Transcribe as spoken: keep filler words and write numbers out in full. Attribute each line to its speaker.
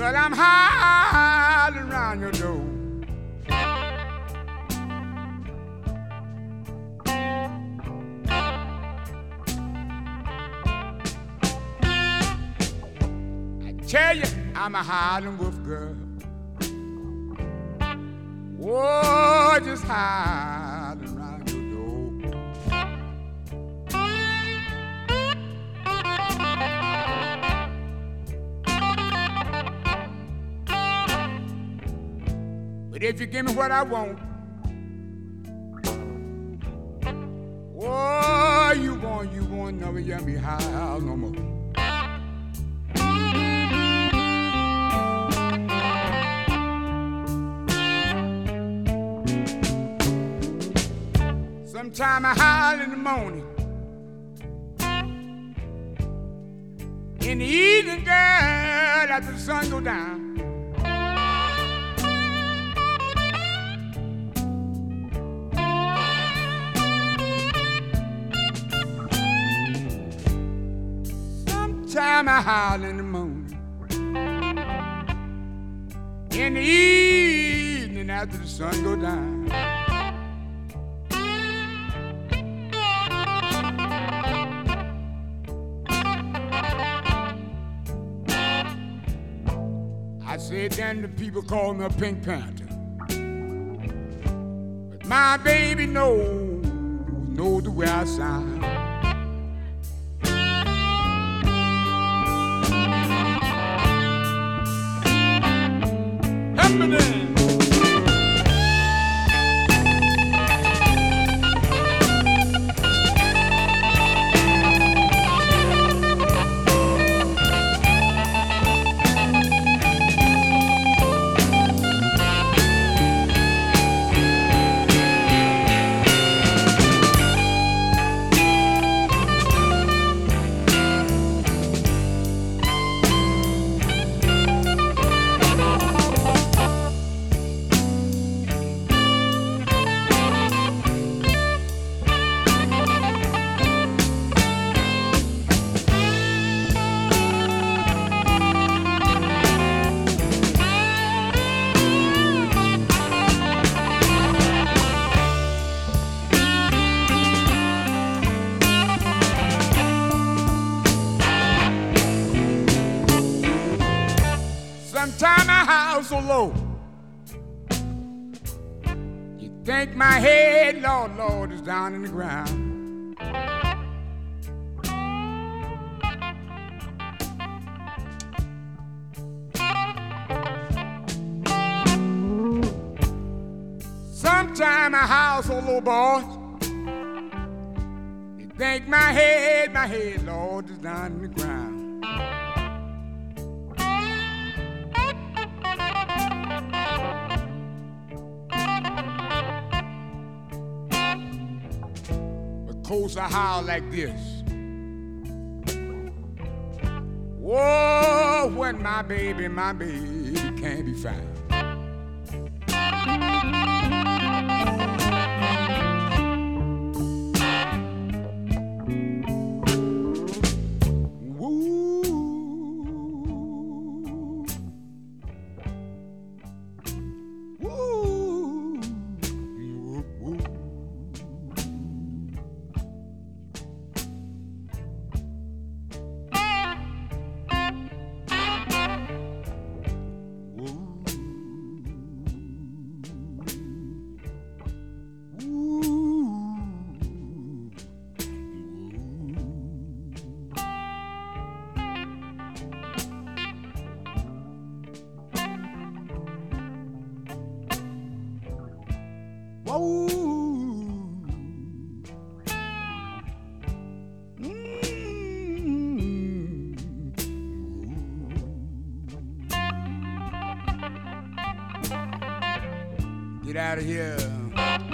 Speaker 1: Well, I'm hiding around your door. I tell you, I'm a hiding wolf girl. Oh, just hiding around your door. But if you give me what I want, oh, you won't, you won't never hear me howl no more. Sometime I howl in the morning, in the evening, girl, after the sun go down. Sometime I howl in the morning, in the evening, after the sun go down. I said then the people call me a Pink Panther, but my baby knows, knows the way I sound. Help me then. Sometime I howl so low, you think my head, Lord, Lord, is down in the ground. Sometime I howl so low, boy, you think my head, my head, Lord, is down in the ground. Coast I howl like this. Whoa, when my baby, my baby can't be found. Whoa. Mm-hmm. Get out of here.